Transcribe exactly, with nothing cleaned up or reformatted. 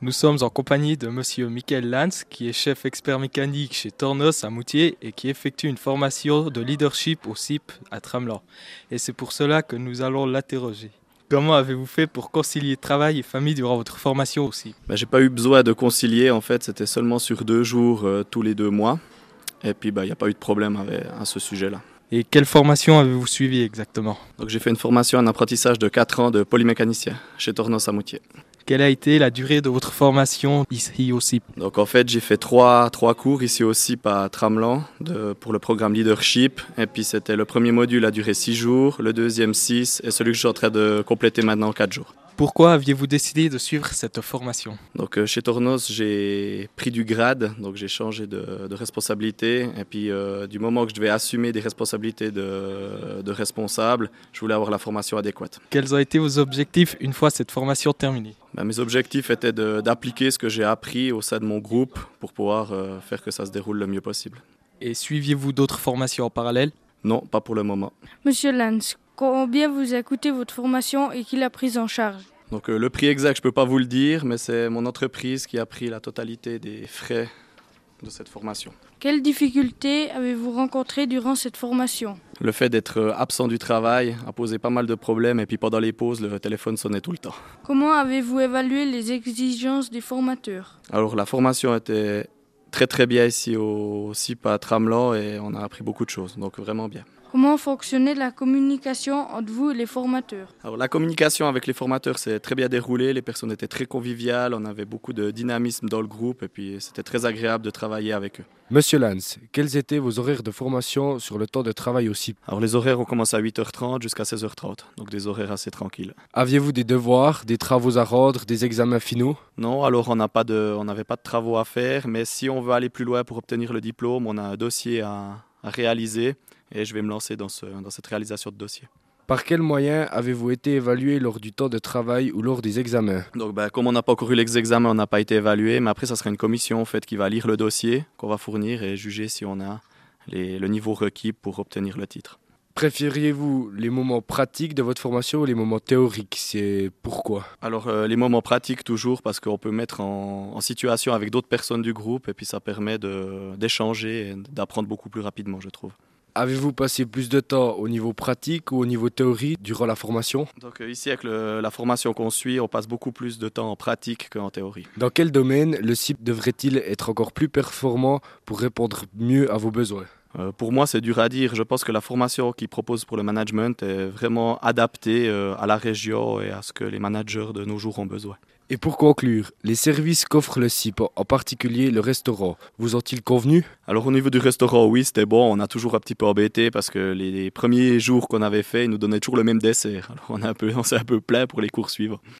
Nous sommes en compagnie de Monsieur Michael Lans, qui est chef expert mécanique chez Tornos à Moutier et qui effectue une formation de leadership au C I P à Tramelan. Et c'est pour cela que nous allons l'interroger. Comment avez-vous fait pour concilier travail et famille durant votre formation au C I P? Ben, j'ai pas eu besoin de concilier, en fait, c'était seulement sur deux jours euh, tous les deux mois. Et puis, il ben, n'y a pas eu de problème avec, à ce sujet-là. Et quelle formation avez-vous suivi exactement? Donc, j'ai fait une formation en apprentissage de quatre ans de polymécanicien chez Tornos à Moutier. Quelle a été la durée de votre formation ici au C I P? Donc en fait j'ai fait trois, trois cours ici au C I P à Tramelan de, pour le programme leadership. Et puis c'était le premier module a duré six jours, le deuxième six et celui que je suis en train de compléter maintenant quatre jours. Pourquoi aviez-vous décidé de suivre cette formation? Donc euh, chez Tornos j'ai pris du grade, donc j'ai changé de, de responsabilité. Et puis euh, du moment que je devais assumer des responsabilités de, de responsable, je voulais avoir la formation adéquate. Quels ont été vos objectifs une fois cette formation terminée? Ben, mes objectifs étaient de, d'appliquer ce que j'ai appris au sein de mon groupe pour pouvoir euh, faire que ça se déroule le mieux possible. Et suiviez-vous d'autres formations en parallèle? Non, pas pour le moment. Monsieur Lans, combien vous a coûté votre formation et qui l'a prise en charge? Donc euh, le prix exact, je ne peux pas vous le dire, mais c'est mon entreprise qui a pris la totalité des frais de cette formation. Quelles difficultés avez-vous rencontrées durant cette formation? Le fait d'être absent du travail a posé pas mal de problèmes et puis pendant les pauses, le téléphone sonnait tout le temps. Comment avez-vous évalué les exigences des formateurs? Alors la formation était très très bien ici au C I P à Tramelan et on a appris beaucoup de choses, donc vraiment bien. Comment fonctionnait la communication entre vous et les formateurs? Alors la communication avec les formateurs s'est très bien déroulée, les personnes étaient très conviviales, on avait beaucoup de dynamisme dans le groupe et puis c'était très agréable de travailler avec eux. Monsieur Lans, quels étaient vos horaires de formation sur le temps de travail au C I P? Alors les horaires ont commencé à huit heures trente jusqu'à seize heures trente, donc des horaires assez tranquilles. Aviez-vous des devoirs, des travaux à rendre, des examens finaux? Non, alors on n'a pas de, on n'avait pas de travaux à faire, mais si on veut aller plus loin pour obtenir le diplôme, on a un dossier à, à réaliser et je vais me lancer dans, ce, dans cette réalisation de dossier. Par quels moyens avez-vous été évalué lors du temps de travail ou lors des examens? Donc ben, comme on n'a pas encore eu les examens, on n'a pas été évalué, mais après ça sera une commission en fait, qui va lire le dossier qu'on va fournir et juger si on a les, le niveau requis pour obtenir le titre. Préfériez-vous les moments pratiques de votre formation ou les moments théoriques? C'est pourquoi? Alors euh, les moments pratiques toujours parce qu'on peut mettre en, en situation avec d'autres personnes du groupe et puis ça permet de, d'échanger et d'apprendre beaucoup plus rapidement, je trouve. Avez-vous passé plus de temps au niveau pratique ou au niveau théorie durant la formation? Donc euh, ici avec le, la formation qu'on suit, on passe beaucoup plus de temps en pratique qu'en théorie. Dans quel domaine le C I P devrait-il être encore plus performant pour répondre mieux à vos besoins? Euh, pour moi, c'est dur à dire. Je pense que la formation qu'ils proposent pour le management est vraiment adaptée euh, à la région et à ce que les managers de nos jours ont besoin. Et pour conclure, les services qu'offre le C I P, en particulier le restaurant, vous ont-ils convenu? Alors au niveau du restaurant, oui, c'était bon. On a toujours un petit peu embêté parce que les, les premiers jours qu'on avait fait, ils nous donnaient toujours le même dessert. Alors on, a un peu, on s'est un peu plaint pour les cours suivants.